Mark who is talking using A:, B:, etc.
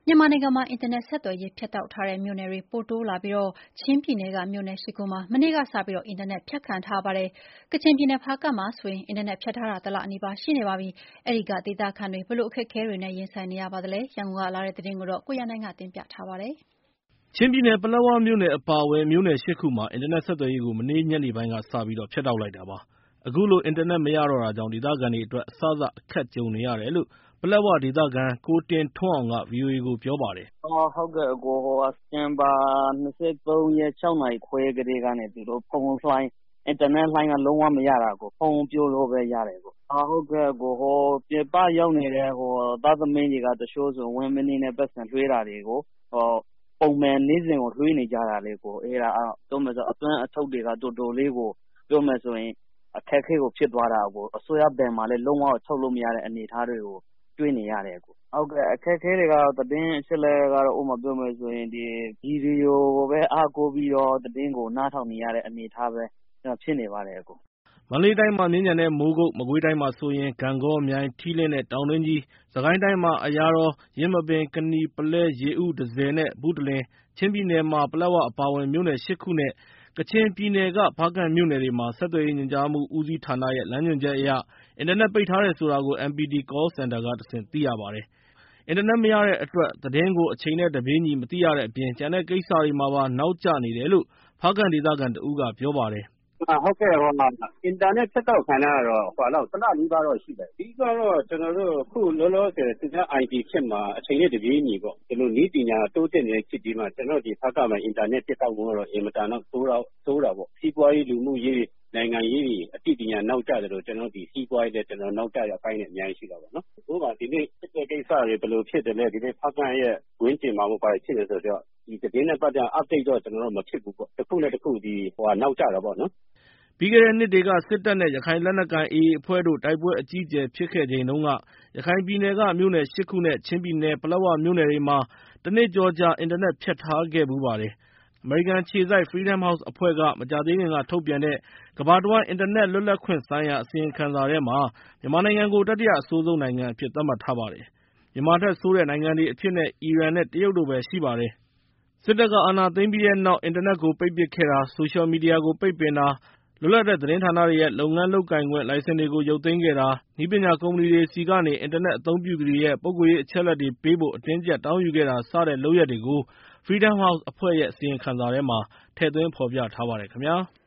A: မြန်မာနိုင်ငံမှာ အင်တာနက်ဆက်သွယ်ရေးဖြတ်တောက်ထားတဲ့မြို့နယ်တွေပိုတိုးလာပြီး ချင်းပြည်နယ်ကမြို့နယ် ၈ ခုမှာ မနေ့ကစပြီး အင်တာနက်ဖြတ်ခံထားရပါတယ်။ ကချင်ပြည်နယ် ဖားကန့်မှာဆိုရင် အင်တာနက်ဖြတ်ထားတာ ၁ လနီးပါးရှိနေပါပြီ။ အဲဒီကဒေသခံတွေ ဘယ်လိုအခက်အခဲတွေနဲ့ ရင်ဆိုင်နေရပါသလဲ။ ရန်ကုန်ကလာတဲ့သတင်းကို ကိုရန်နိုင်ကတင်ပြထားပါတယ်။
B: ချင်းပြည်နယ် ပလက်ဝမြို့နယ်အပါအဝင် မြို့နယ် ၈ ခုမှာ အင်တာနက်ဆက်သွယ်ရေးကို မနေ့ညနေပိုင်းကစပြီး ဖြတ်တောက်လိုက်တာပါ။ အခုလို အင်တာနက်မရတော့တာကြောင့် ဒေသခံတွေအတွက် အစစအခက်ကြုံနေရတယ်လို့ ပလက်ဝဒေသခံ ကိုတင်ထွန်းအောင်က ဗွီအိုအေကို ပြောပါတယ်။
C: “ဟုတ်ကဲ့ စက်တင်ဘာ ၂၃ ရက် ၆ နာရီခွဲကတည်းကနေ သူတို့အင်တာနက်လိုင်းက လုံးဝမရတာ။ ဖုန်းပြောလို့ပဲရတယ်။ ပြည်ပရောက်နေတဲ့ သားသမီးတွေက တချို့ဆို 1 မိနစ်နဲ့ ပိုက်ဆံလွှဲတာတွေကို ပုံမှန်နေ့စဉ်ကို လွှဲနေကြတာလေ။ ပြောမယ်ဆို အသွင်းအထုတ်တွေက တော်တော်လေးကို အခက်အခဲကိုဖြစ်သွားတာ။ အစိုးရဘဏ်မှာလည်း လုံးဝကို ထုတ်လို့မရတဲ့အနေအထားတွေကို တွေ့နေရတယ်။ အခက်အခဲတွေကတော့ သတင်းအချက်အလက်ကတော့ ဥပမာပြောမယ်ဆိုရင် ရေဒီယိုကိုပဲ အားကိုးပြီးတော့ သတင်းကို နားထောင်နေရတဲ့အနေအထားပဲ ဖြစ်နေပါတယ်။
B: ” မန္တလေးတိုင်းမှာ မြင်းခြံနဲ့ မိုးကုတ်၊ မကွေးတိုင်းမှာဆိုရင် ဂန့်ဂေါ၊ မြိုင်၊ ထီးလင်းနဲ့ တောင်တွင်းကြီး၊ စစ်ကိုင်းတိုင်းမှာ အရာတော်၊ ယင်းမာပင်၊ ကနီ၊ ပုလဲ၊ ရေဦး၊ တန့်ဆည်နဲ့ ဘုတလင်၊ ချင်းပြည်နယ်မှာ ပလက်ဝအပါအဝင် မြို့နယ် ၈ ခုနဲ့ ကချင်ပြည်နယ်က ဖားကန့်မြို့နယ်တွေမှာ ဆက်သွယ်ရေးညွှန်ကြားမှုဦးစီးဌာနရဲ့ လမ်းညွှန်ချက်အရ အင်တာနက်ပိတ်ထားတယ်ဆိုတာကို MPT Call Center ကတဆင့် သိရပါတယ်။ အင်တာနက်မရတဲ့အတွက် သတင်းကို အချိန်နဲ့တပြေးညီ မသိရတဲ့အပြင် ကျန်တဲ့ကိစ္စတွေမှာပါ နောက်ကျနေတယ်လို့ ဖားကန့်ဒေသခံတဦးက ပြောပါတယ်။
D: “အင်တာနက်ဖြတ်တောက်ခံထားရတာတော့ ၁ လနီးပါးတော့ရှိပြီ။ အဓိကတော့ ကျနော်တို့ အခုလောလောဆယ် သူများ IT ခေတ်မှာ အချိန်နဲ့တပြေးညီ နည်းပညာတိုးတက်နေတဲ့ခေတ်ကြီးမှာ ကျနော်တို့ ဖားကန့်မှာ အင်တာနက်ဖြတ်တောက်ဖို့ကတော့ အင်မတန်တော့ ဆိုးတာပေါ့။ စီးပွားရေး၊ လူမှုရေး၊ နိုင်ငံရေးတွေ အသိပညာနောက်ကျသလို ကျနော်တို့ စီးပွားရေးလည်း နောက်ကျတဲ့အပိုင်းတွေ အများကြီးရှိတာပေါ့နော်။ ဥပမာ ဒီနေ့ဖြစ်တဲ့ကိစ္စတွေ ဘယ်လိုဖြစ်သလဲ၊ ဖားကန့်ရဲ့ဝန်းကျင်မှာ ဘာတွေဖြစ်တယ်ဆိုတော့ ဒီသတင်းနဲ့ပတ်သက်ပြီး update တော့ မဖြစ်ဘူးပေါ့။ တခုနဲ့တခု နောက်ကျတာပေါ့နော်။ ”
B: ပြီးခဲ့တဲ့နှစ်တွေက စစ်တပ်နဲ့ ရခိုင်လက်နက်ကိုင် AA အဖွဲ့တို့ တိုက်ပွဲအကြီးအကျယ်ဖြစ်ခဲ့ချိန်တုန်းက ရခိုင်ပြည်နယ်က မြို့နယ် ၈ ခုနဲ့ ချင်းပြည်နယ် ပလက်ဝမြို့နယ်တွေမှာ တနှစ်ကျော်ကြာ အင်တာနက်ဖြတ်ထားခဲ့ဖူးပါတယ်။ အမေရိကန်အခြေစိုက် Freedom House အဖွဲ့က မကြာသေးခင်က ထုတ်ပြန်တဲ့ ကမ္ဘာတဝန်း အင်တာနက်လွတ်လပ်ခွင့်ဆိုင်ရာ အစီရင်ခံစာထဲမှာ မြန်မာနိုင်ငံကို တတိယအဆိုးဆုံးနိုင်ငံအဖြစ် သတ်မှတ်ထားပါတယ်။ မြန်မာထက်ဆိုးတဲ့နိုင်ငံတွေအဖြစ်နဲ့ အီရန်နဲ့ တရုတ်တို့ပဲ ရှိပါတယ်။ စစ်တပ်က အာဏာသိမ်းပြီးတဲ့နောက် အင်တာနက်ကို ပိတ်ပစ်ခဲ့တာ၊ ဆိုရှယ်မီဒီယာကို ပိတ်ပင်တာ၊ လွတ်လပ်တဲ့သတင်းဌာနတွေရဲ့ လုပ်ငန်းလုပ်ကိုင်ခွင့် လိုင်စင်တွေကို ရုပ်သိမ်းခဲ့တာ၊ နည်းပညာကုမ္ပဏီတွေဆီကနေ အင်တာနက်အသုံးပြုသူတွေရဲ့ ပုဂ္ဂိုလ်ရေးအချက်အလက်တွေပေးဖို့ အတင်းအကျပ်တောင်းယူခဲ့တာ စတဲ့လုပ်ရပ်တွေကို Freedom House အဖွဲ့ရဲ့ အစီရင်ခံစာထဲမှာ ထည့်သွင်းဖော်ပြထားပါတယ်ခင်ဗျာ။